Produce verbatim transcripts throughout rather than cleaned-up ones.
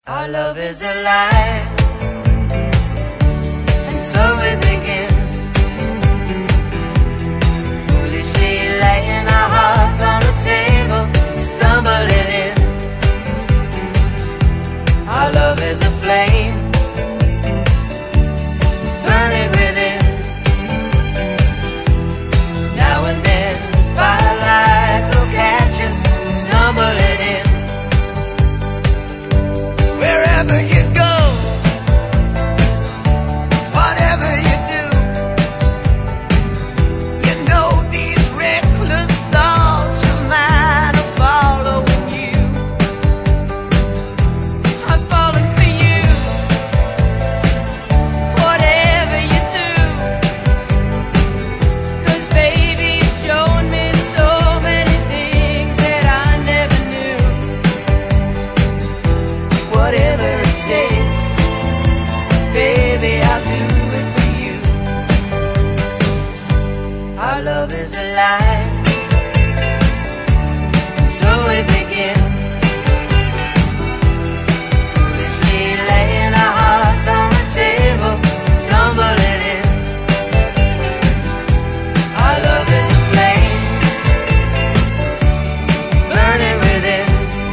Our love is alive, and so we begin, foolishly laying our hearts on the table, stumbling in. Our love is a flame, burning within. Now and then, firelight will catch us, stumbling in. Wherever you go, whatever you do, you know these reckless thoughts of mine are following you. I'm falling for you, whatever you do, 'cause baby, you've shown me so many things that I never knew. Whatever it takes, baby, I'll do it for you. Our love is alive, and so we begin, foolishly laying our hearts on the table, stumbling in. Our love is a flame, burning within.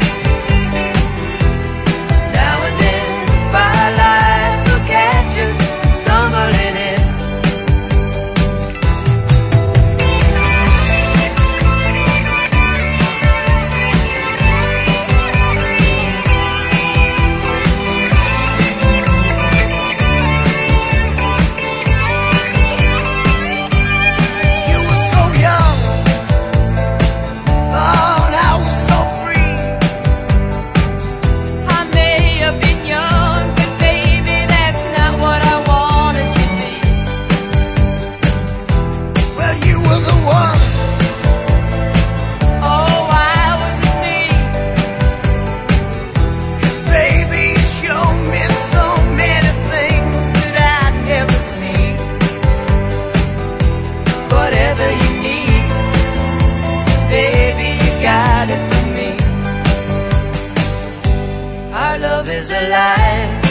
Now and then, firelight will catch us, stumbling in. You were so young, oh, and I was so free. I may have been young, but baby, that's not what I wanted to be. Well, you were the one. Oh, why was it me? 'Cause baby, you showed me so many things that I'd never see. Whatever you need, baby, you got it for me. Our love is alive,